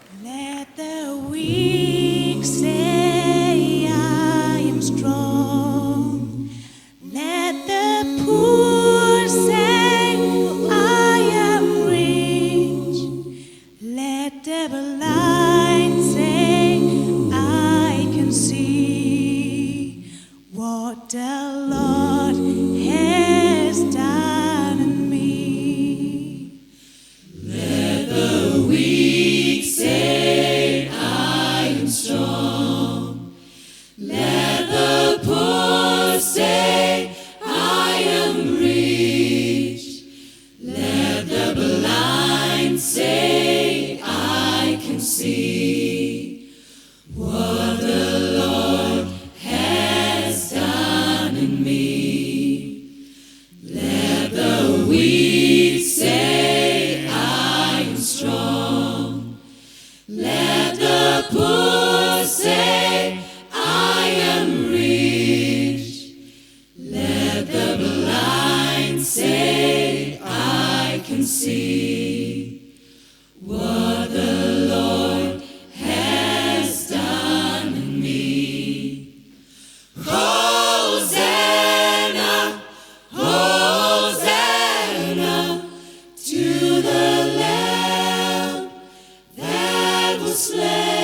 Let the weak say I am strong. Let the poor say I am rich. Let the blind say I can see what the Lord has done in me. Let the weak say I am strong. Let the poor say I am rich. Let the blind say I can see what the Lord has done in me. Let the weak say I am strong. Let the poor say I am rich. Let the blind say I can see what the Lord has done in me. Hosanna, Hosanna to the Lamb that was slain.